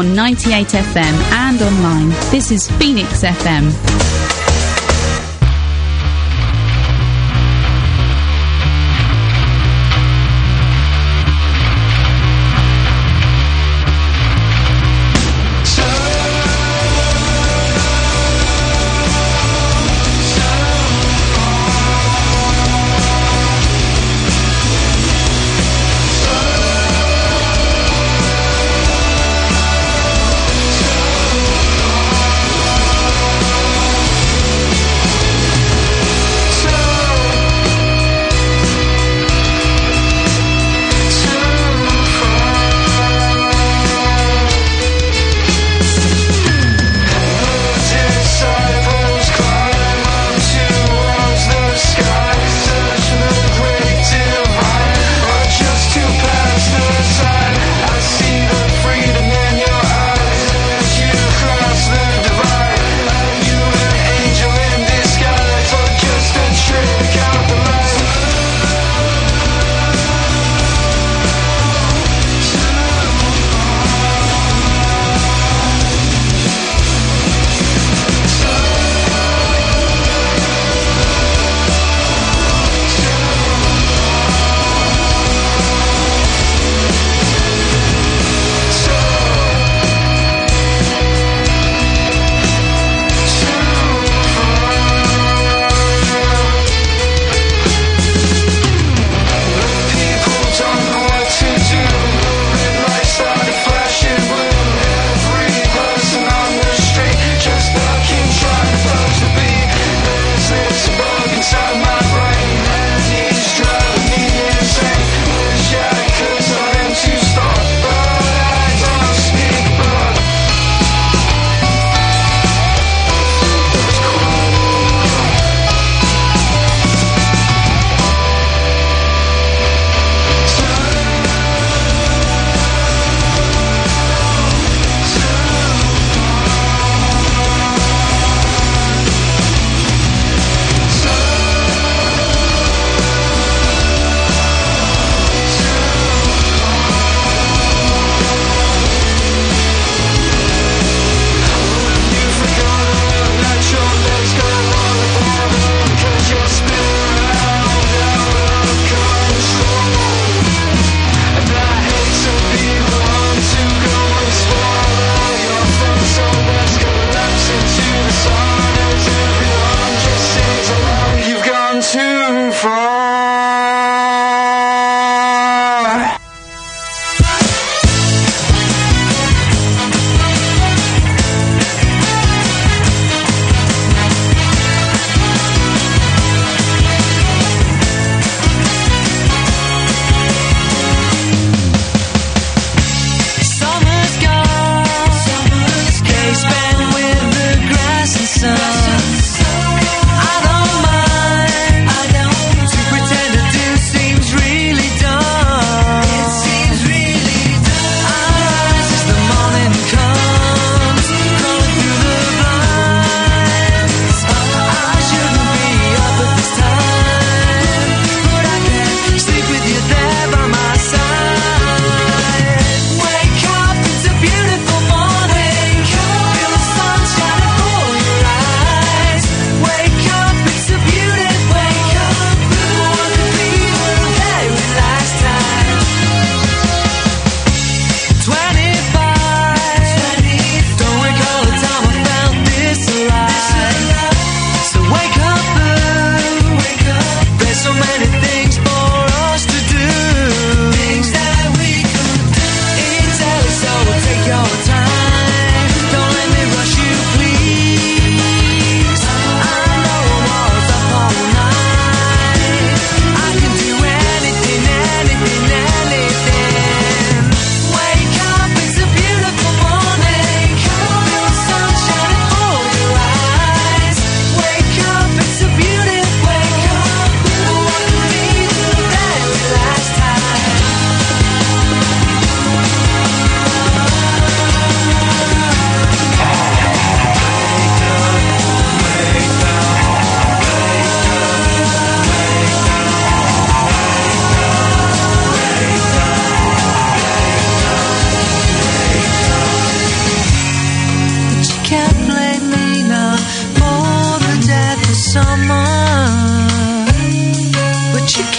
on 98 FM and online. This is Phoenix FM.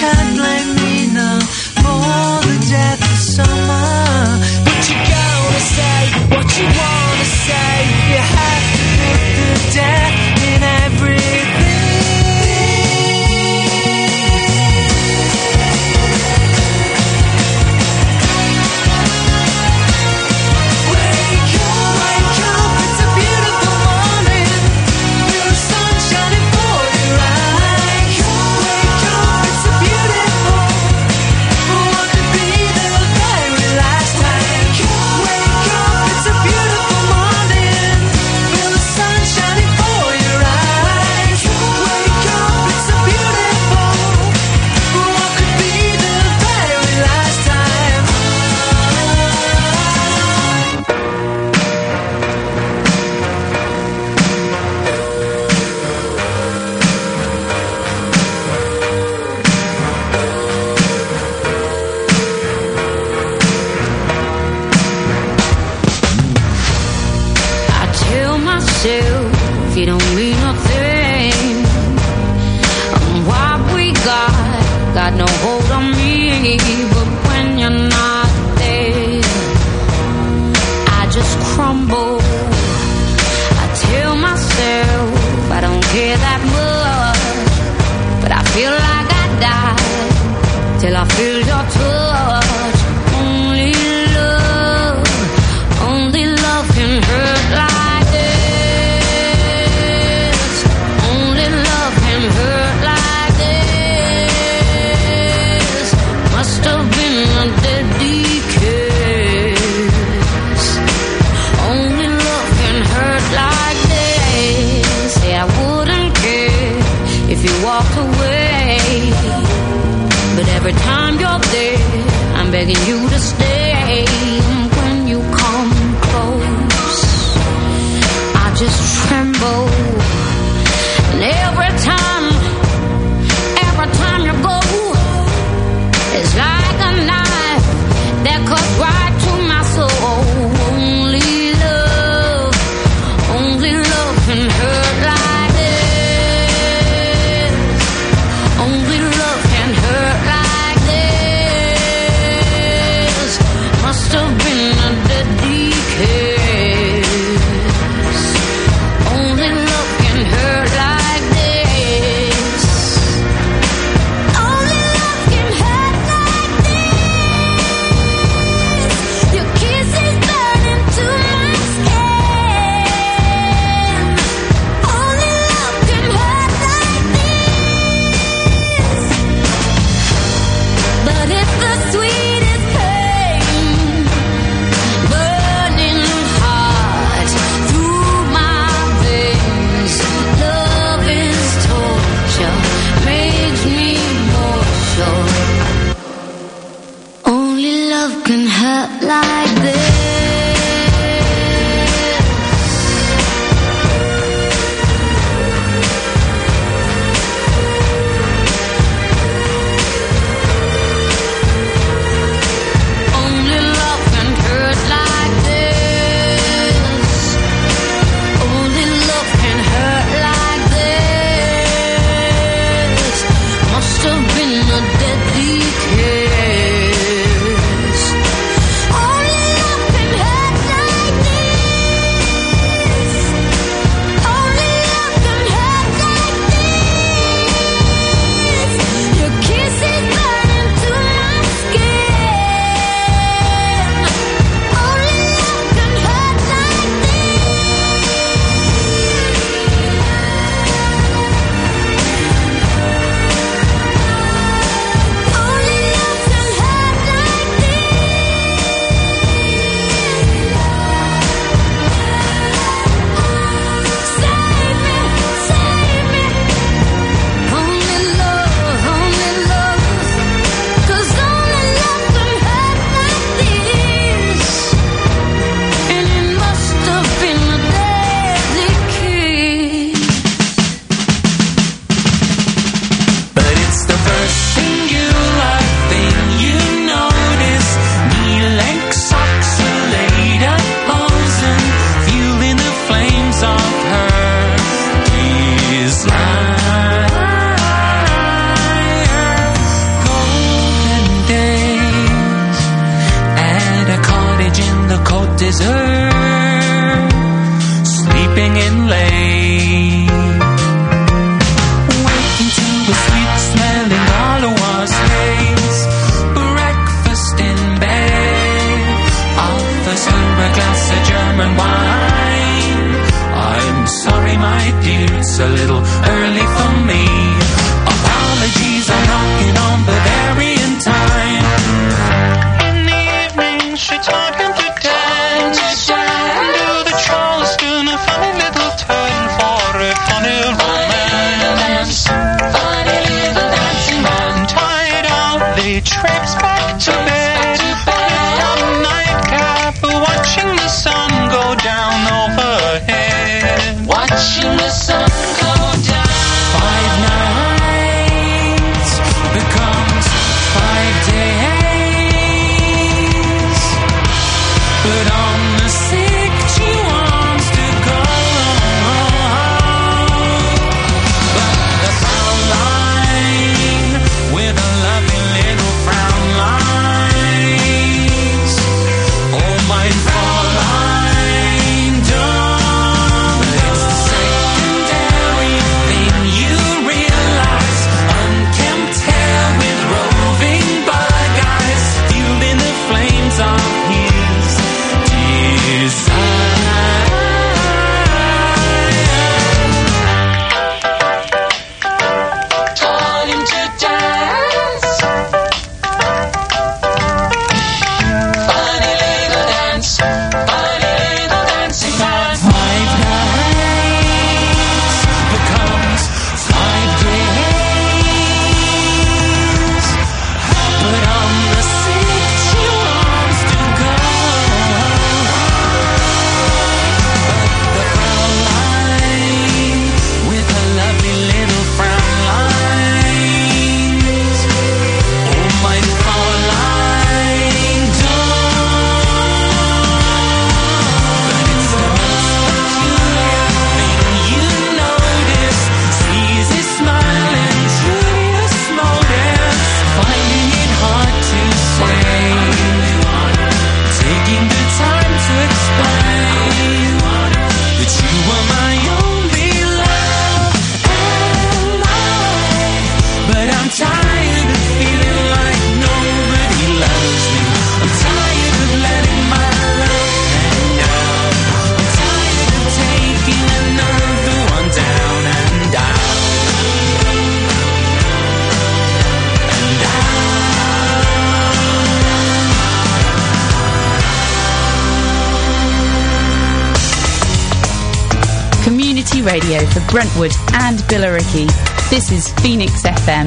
can't blame me now for the death of summer. But you gotta say what you wanna say. You have to put the death in everything. You don't mean nothing. What we got no hold on me. But when you're not there, I just crumble. I tell myself I don't care that much, but I feel like I die till I feel your touch. Only love can hurt like every time you're there, I'm begging you to stay. When you come close, I just tremble. And every time you go, it's like a knife that cuts right to my soul. Only love can hurt like this. Only love can hurt like he trips back to bed. On nightcap, watching the sun go down overhead. Watching the sun go down. 5 nights becomes 5 days. But on the 6th she wants to go. But the frown line with a lovely little frown lines. Oh, my frown line done. It's the secondary thing you realize. Unkempt hair with roving bug eyes, fueled in the flames of his desire. Taught him to dance. Funny little dance. Funny little dancing man. 5 nights becomes 5 days. But on the 6th she wants to go. But the frown line with her lovely little frown lines. Oh, my frown line done. But it's the most peculiar thing you notice. Sees his smile and Julius motives, finding it hard to say, taking the time to explain that you were my only love and mine. But I'm tired of feeling like nobody loves me. I'm tired of letting my love hang down. I'm tired of taking another one down and down and Community radio for Brentwood and Billericay. This is Phoenix FM.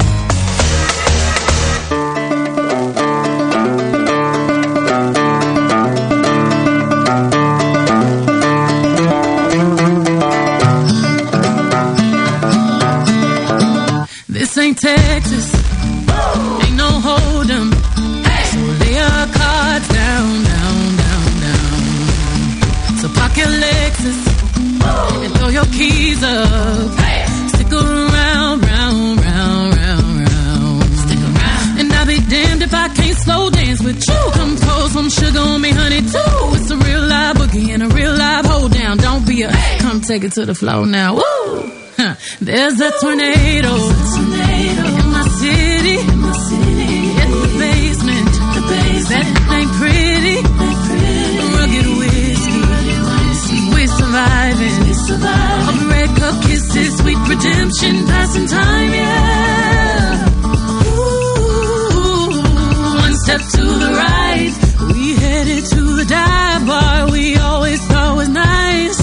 This ain't Texas, ain't no hold'em. So lay your cards down, down, down, down. So park your Lexus and throw your keys up. Stick around, round, round, round, round. Stick around. And I'll be damned if I can't slow dance with you. Come pour some sugar on me, honey, too. It's a real live boogie and a real live hold down. Don't be a come take it to the floor now. Woo! Huh. There's a tornado in my city. It's the basement. That ain't pretty. Rugged whiskey. We're surviving. A red cup kisses, sweet redemption, passing time, yeah. Ooh, one step to the right, we headed to the dive bar we always thought was nice.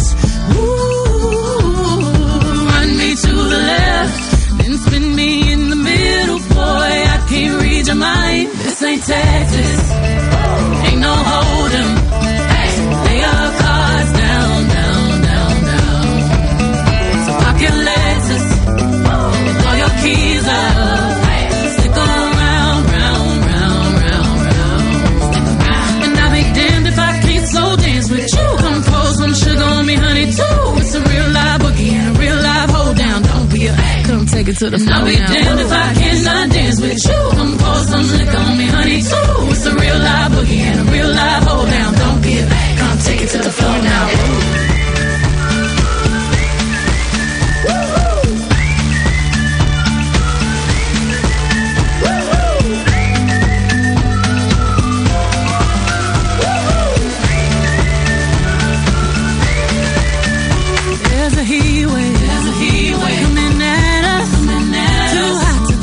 Ooh, run me to the left, then spin me in the middle, boy, I can't read your mind. This ain't Texas, ain't no hold'em. Lay your cards down, down, down, down. So park your Lexus and throw your keys up. Stick around, round, round, round, round. And I'll be damned if I can't slow dance with you. Come pour some sugar on me, honey, too. It's a real live boogie and a real live hold down. Don't be a come take it to the floor. I'll be damned if I cannot dance with you. Come pour some liquor on me, honey, too. It's a real live boogie and a real live hold down. Don't be a come take it to the floor now. There's a heat wave coming at us. Too hot to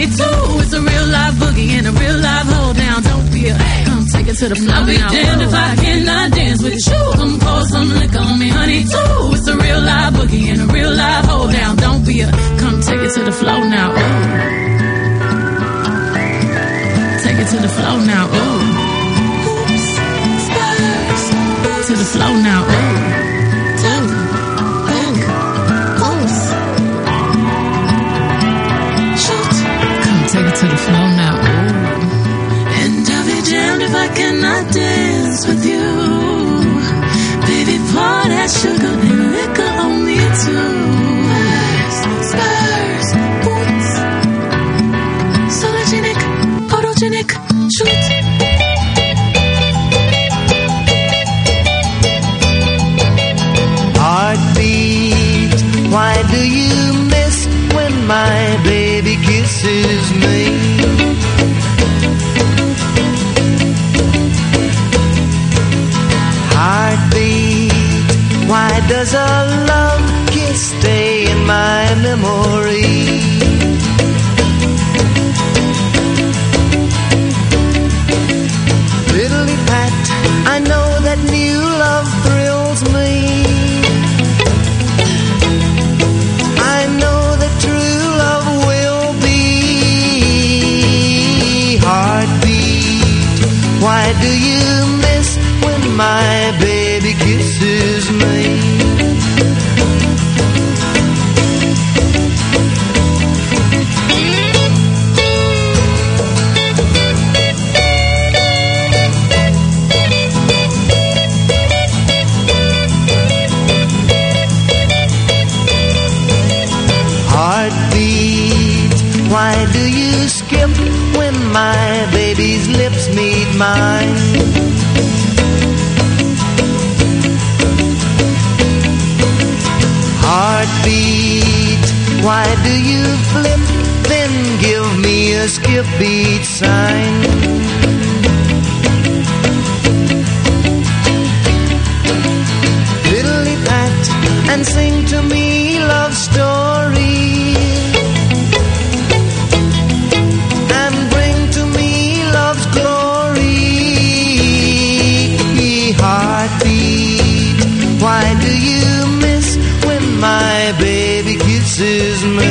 honey too. It's a real live boogie and a real live hold down. Don't be a come take it to the floor. I'll be damned if I cannot dance with you. Come pour some liquor on me, honey too. It's a real live boogie and a real live hold down. Don't be a come take it to the floor now. Ooh. Take it to the floor now. Ooh. Oops, spurs. To the floor now. Ooh. Take it to the floor now. Ooh. And I'll be damned if I cannot dance with you. Baby, pour that sugar and liquor on me too. Spurs, boots, sologenic, photogenic, shoot. Heartbeat, why do you miss when my baby kisses me? Heartbeat, why does a love kiss stay in my memory? Little Pat, I know that new love thrills me. I know that true love will be. Heartbeat, why do you miss when my baby kisses me? Heartbeat, why do you skip when my baby's lips meet mine? Heartbeat, why do you flip, then give me a skip beat sign? Fiddly pat and sing to me love story, and bring to me love's glory. Heartbeat, why do you miss when my baby kisses me?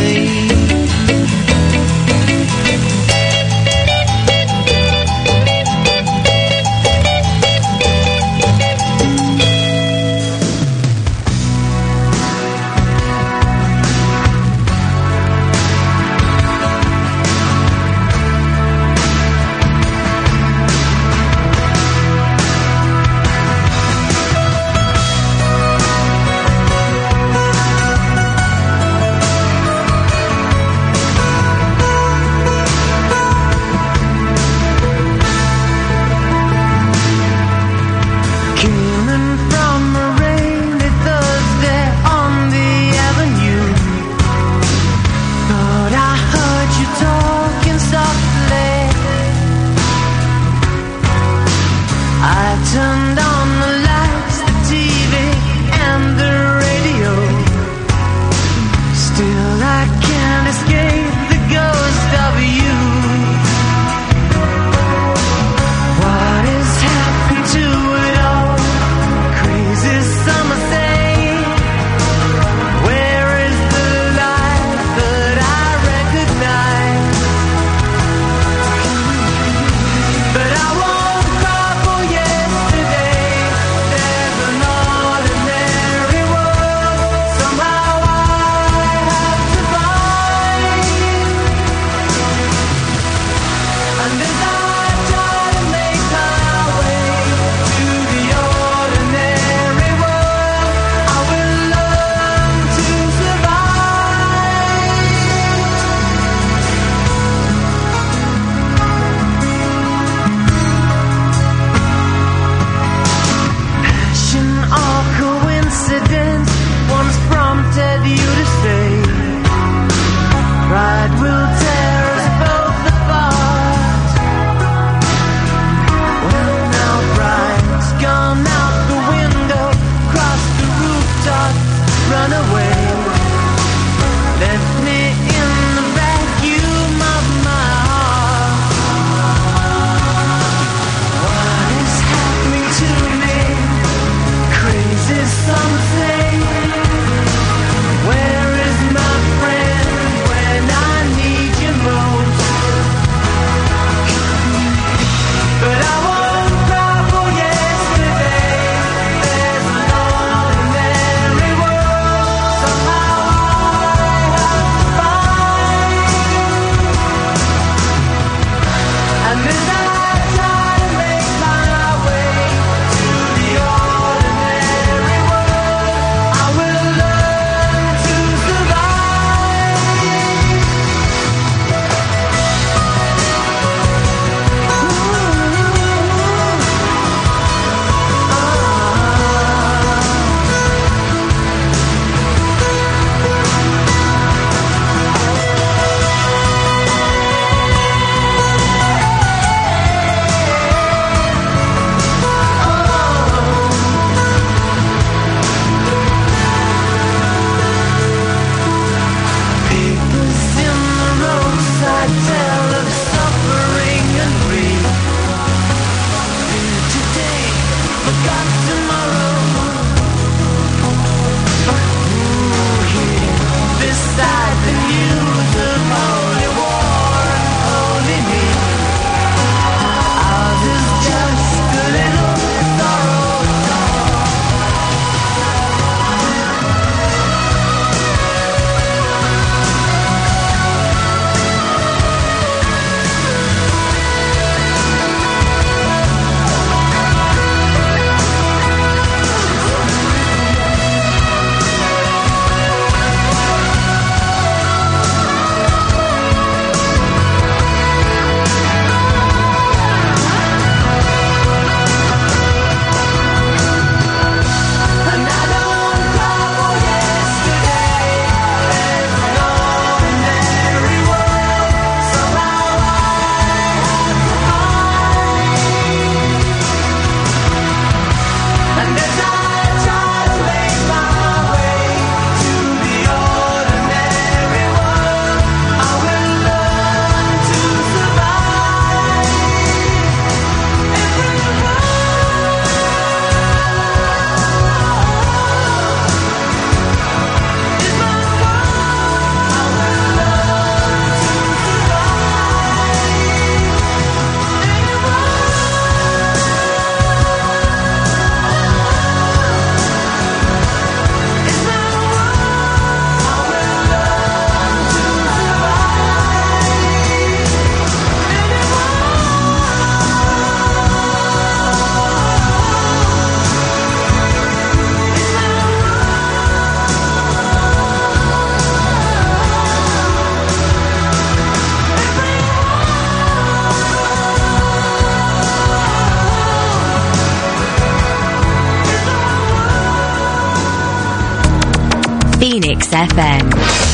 Phoenix FM.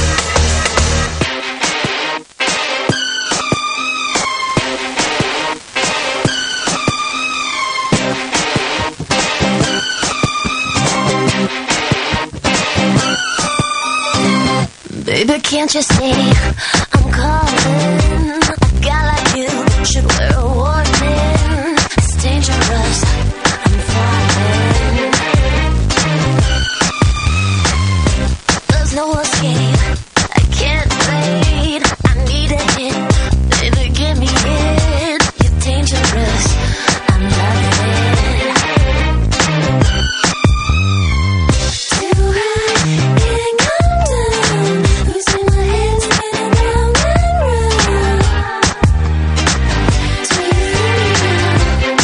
Baby, can't you see I'm calling? A guy like you should wear a warning. It's dangerous, I'm falling. There's no escape, I can't wait. I need a hit, baby, give me it. You're dangerous, I'm loving. Do I can't come down? Losing my head, spinning round and round. Do you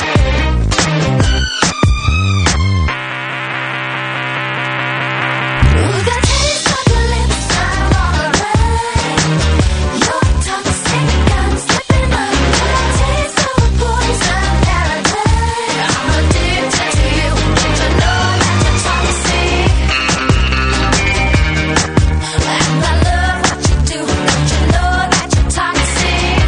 oh, got taste of your lips, I'm alright. You're toxic, I'm slipping up. Got taste of a poison paradise. I'm addicted to you, don't you know that you're toxic? And I love what you do, don't you know that you're toxic?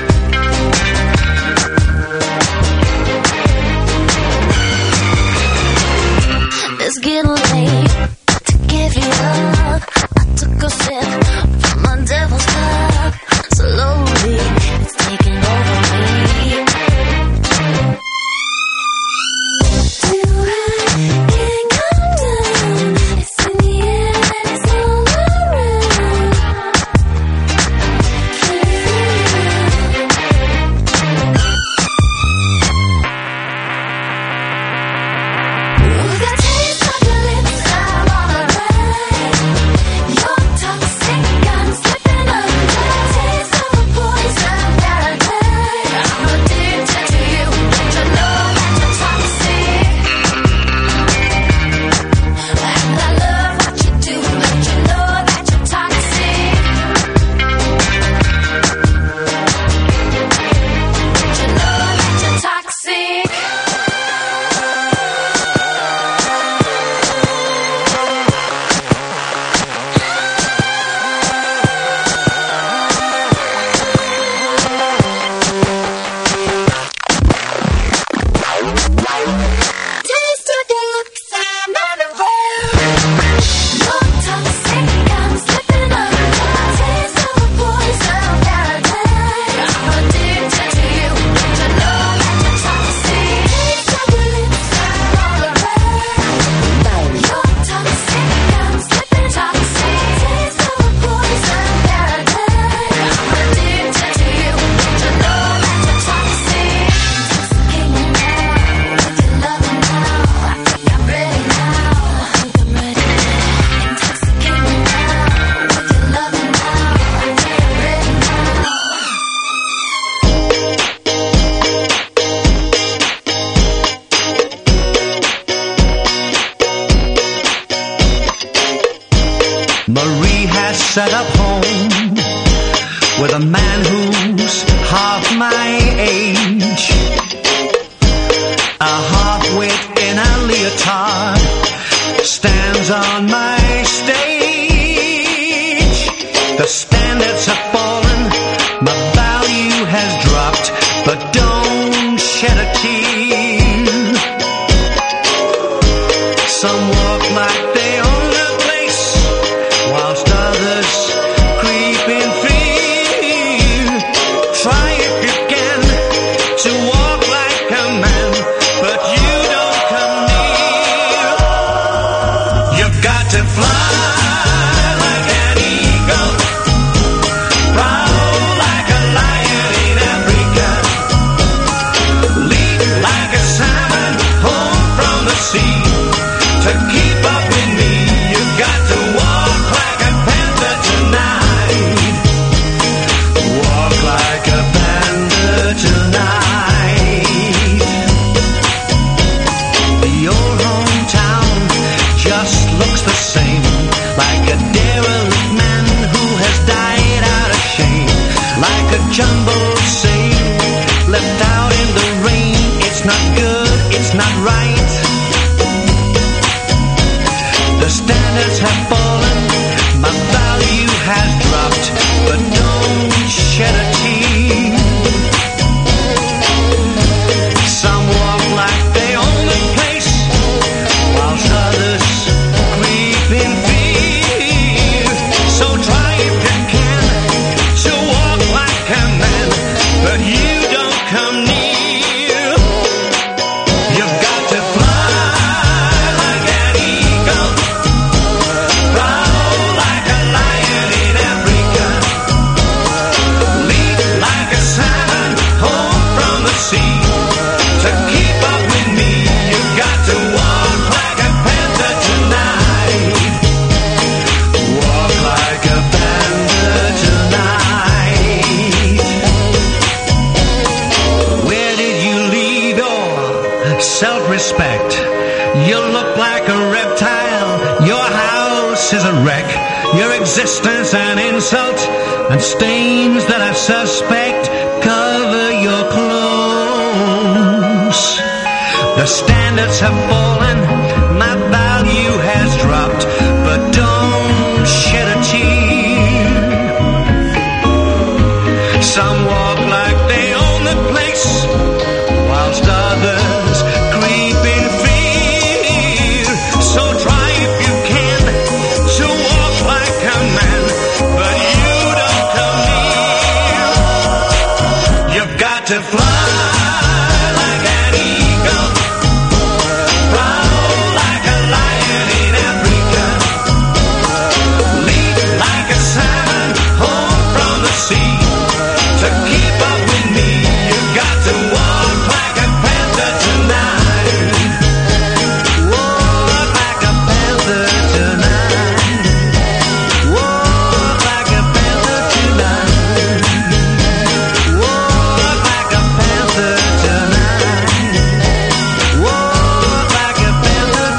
It's getting late to give you up. I took a sip from my devil's cup. Slowly, it's taking over me. Do I can't come down? It's in the air and it's all around. Oh, got taste of your lips, I'm alright. You're toxic, I'm slipping up. Got taste of a poison paradise. I'm addicted to you, don't you know that you're toxic? And I love what you do, don't you know that you're toxic? Don't you know that you're toxic? Taste of your lips, I'm unaware. You're toxic, I'm slipping up. Got taste of a poison paradise. I'm addicted to you, don't you know that you're toxic? Taste of your lips, I'm alright. You're toxic, I'm slipping toxic. Taste of a poison paradise. I'm addicted to you, don't you know that you're toxic? Intoxicate me now with your loving now. I think I'm ready now. I think I'm ready. Intoxicate me now with your loving now. I think I'm ready now. Marie has set up home with a man who's half my age. A half-wit in a leotard stands on my stage. The standards have fallen, my value has dropped, but don't shed a tear. Some walk like they own the place, whilst others creep in fear. Try if you can to walk like a man, but you don't come near. You've got to fly like an eagle, proud like a lion in Africa, leap like a salmon home from the sea. To keep up with me, you've got to walk like a panther tonight. Walk like a panther tonight. The old hometown just looks the same, like a derelict man who has died out of shame. Like a jumbo sale left out in the rain. It's not good, it's not right. The standards have fallen, You look like a reptile, your house is a wreck, your existence an insult, and stains that I suspect cover your clothes. The standards have fallen, my value has dropped, but don't shed a tear. Some walk like they own the place, whilst others creep in fear. So try if you can to walk like a man, but you don't come near. You've got to fly like an eagle, proud like a lion in Africa, leap like a salmon home from the sea. To keep up with me, you've got to walk like a panther tonight. Walk like a panther tonight. Walk like a panther tonight. Walk like a panther tonight. Walk like a panther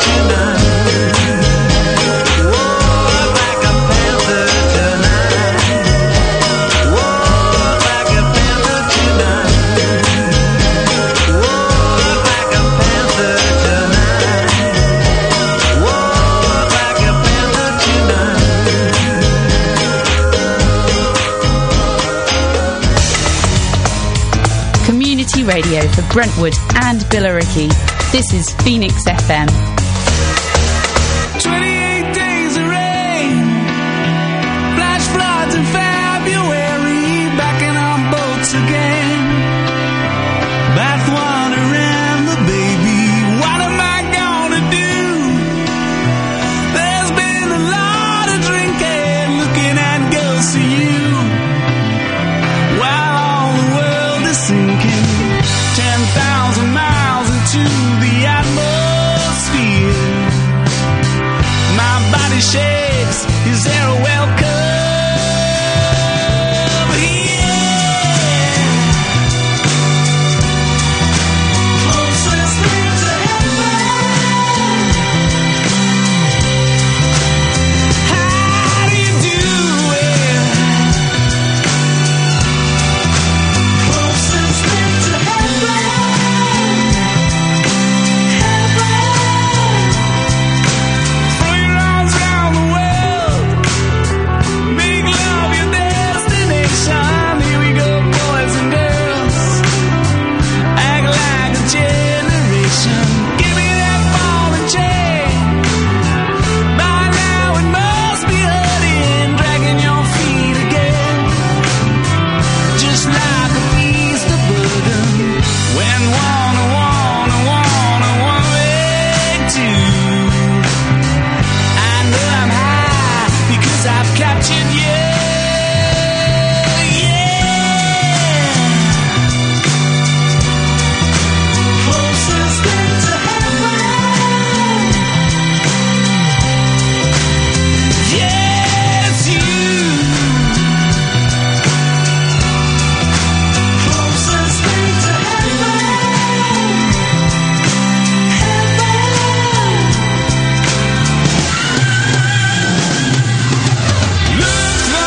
tonight. Walk like a panther tonight. Walk like a panther tonight. Walk like a panther tonight. Walk like a panther tonight. Community radio for Brentwood and Billericay. This is Phoenix FM. 28 days of rain, flash floods in February, backing on boats again. Bathwater and the baby, what am I gonna do? There's been a lot of drinking, looking at girls to you, while all the world is sinking 10,000 miles into the atmosphere. My body shakes, is there a welcome here? Closest thing to heaven. How do you do it? Closest thing to heaven. Throw your arms around the world, make love your destination. Here we go, boys and girls, act like a generation. Give me that ball and chain. By now it must be hurting, dragging your feet again, just like a beast of burden. When wanna wake to. I know I'm high because I've captured you. Yeah. Closest thing to heaven. Yeah, it's you. Closest thing to heaven. Heaven. Look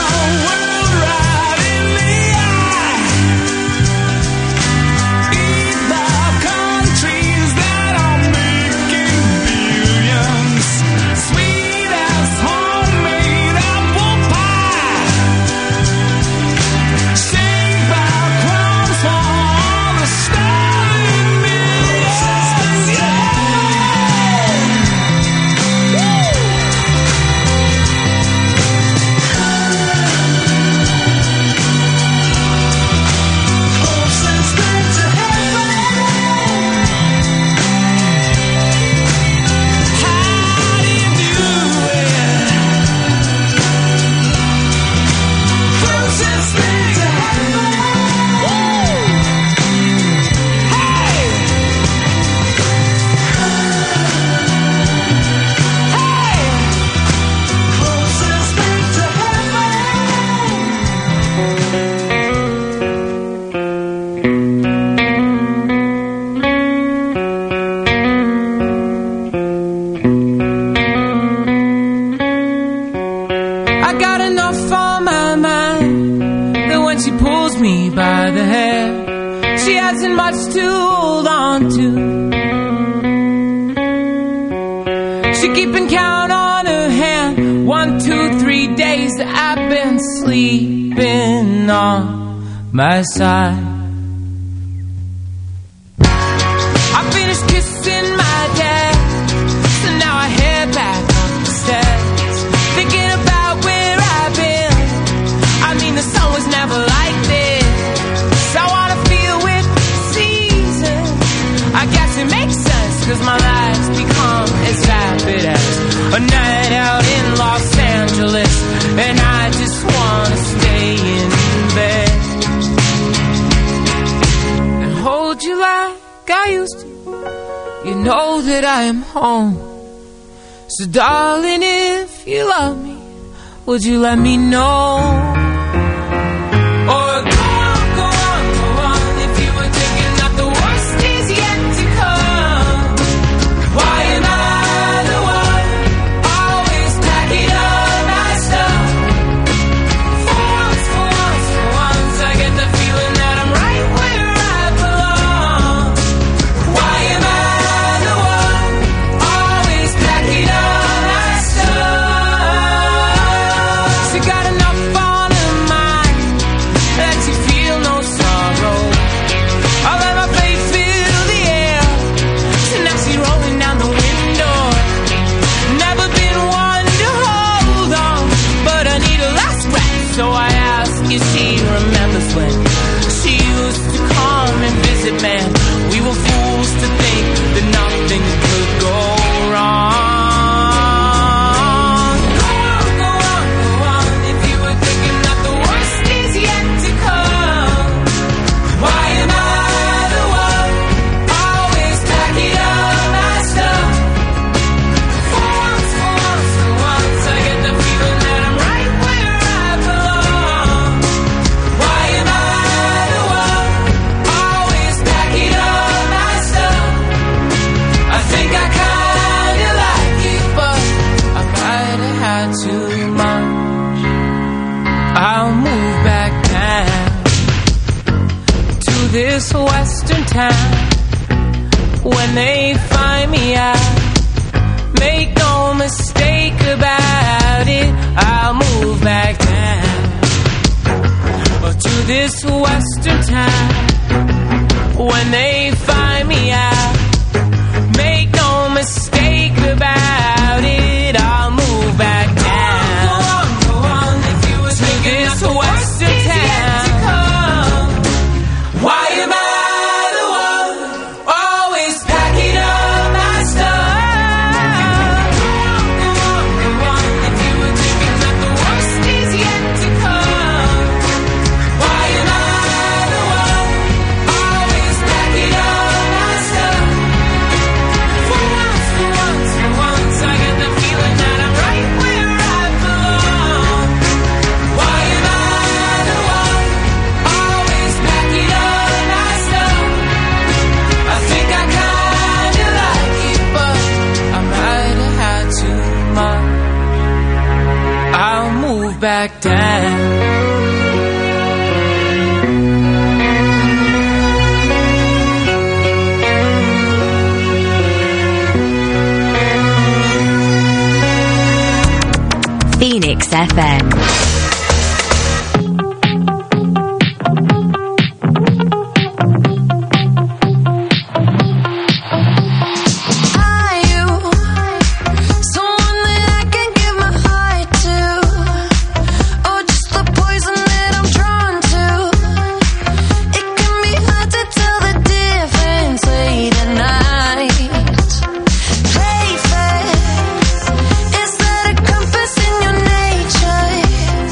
I got enough on my mind that when she pulls me by the hair, she hasn't much to hold on to. She keeping count on her hand. 1, 2, 3 days that I've been sleeping on my side. I finished kissing my dad, so now I head back up the stairs, thinking about where I've been. I mean, the sun was never like this, so I wanna feel with seasons. I guess it makes sense, cause my life's become as vapid as a night out in Los Angeles, and I just wanna stay in bed and hold you like I used to. You know that I am home. So darling, if you love me, would you let me know? Or go on, go on, go on, if you were thinking that the worst is yet to come. Why am I the one always packing up my stuff? For once, for once, for once, I get the feeling that I'm right where I belong. Why am I the one always packing up my stuff? She got enough on her mind that you feel no sorrow. I let my face fill the air, so now she's rolling down the window. Never been one to hold on, but I need a last breath, so I ask if she remembers when she used to come and visit, man. We were fools to think that nothing could go wrong. Go on, go on, go on, if you were thinking that the worst is yet to come. Why am I the one always packing up my stuff? For once, for once, for once, I get the feeling that I'm right where I belong. Why am I the one always packing up my stuff? I think I kinda like it, but I might have had too much. I'll move back down to this western town. When they find me out, make no mistake about it, I'll move back down to this western town. When they find me out, make no mistake about it, I'll move back down. Go on, go on, if you were thinking this western town. Why am I the one always packing up my stuff? Go on, go on, go on, if you were thinking that the worst is yet to come. Why am I the one always packing up my stuff? For once, for once, for once, I get the feeling that I'm right where I belong. Why am I the one always packing up my stuff? I think I kinda like it, but I might have had too much. I'll move back down. Phoenix FM. Are you someone that I can give my heart to, or just the poison that I'm drawn to? It can be hard to tell the difference late at night. Play fair, is that a compass in your nature?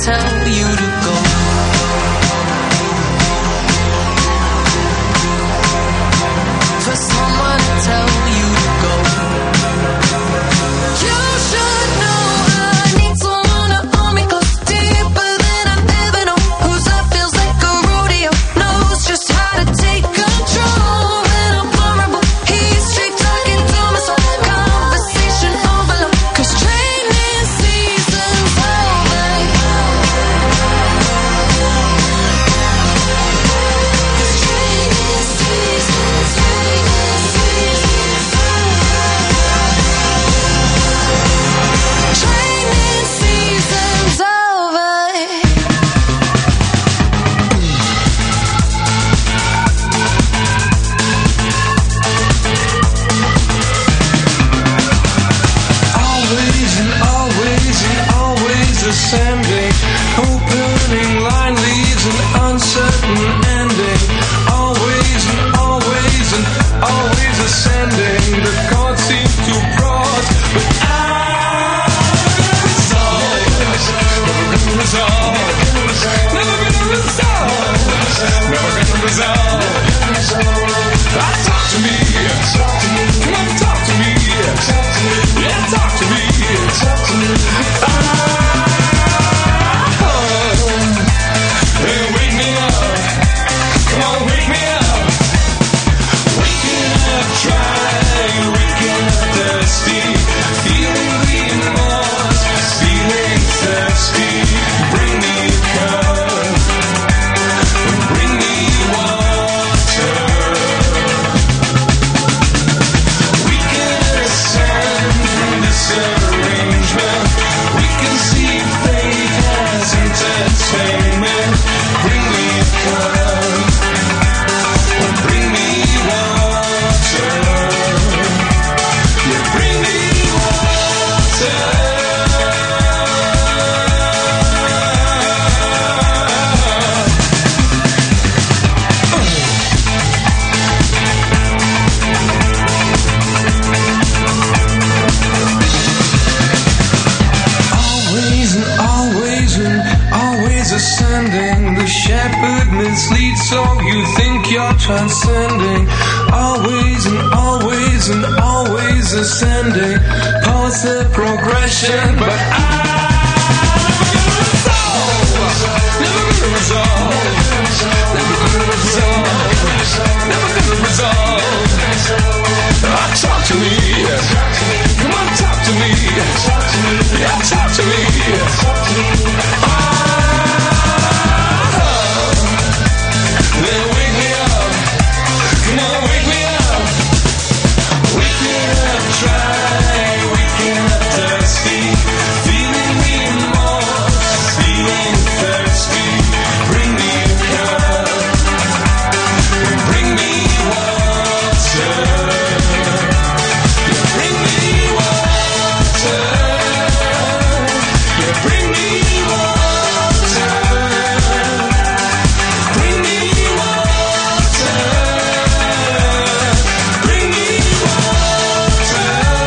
tell you to go. For someone to tell you to go. You should know I need someone to hold me close, deeper than I've ever known. Whose love feels like a rodeo, knows just how to take control. When I'm vulnerable, he's straight talking to my soul. Conversation overload, 'cause training season's over. 'Cause training season's over. Always and always and always ascending. Opening line leaves an uncertain ending. Always and always and always ascending. The chord seems too broad, but I'm resolve. Never gonna resolve. Never gonna resolve. Never gonna resolve. Talk to me. Come on, talk to me. Yeah, talk to me. Hey, wake me up. Come on, wake me up. Waking up dry, waking up thirsty. Feeling the remorse, feeling thirsty. Bring me a cup. Bring me water. We can ascend from this arrangement. We can see faith as entertainment. Bring me a cup. Bring me water. Yeah, bring me water. Always and always and always ascending. The shepherd misleads, so you think you're transcending. Always and always and always ascending. Pause the progression, but never gonna resolve. Never gonna resolve. Never gonna resolve. Talk to me. Come on, talk to me. Yeah, talk to me. Then wake me up. Come on, wake me up. Waking up dry, waking up thirsty. Feeling remorse, feeling thirsty. Bring me a cup. Bring me water. Bring me water. Bring me water. Bring me water. Bring me water.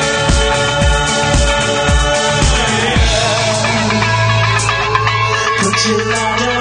Put your ladder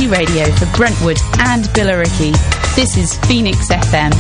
radio for Brentwood and Billericay. This is Phoenix FM.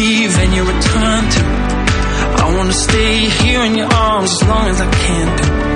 Stay here in your arms as long as I can do.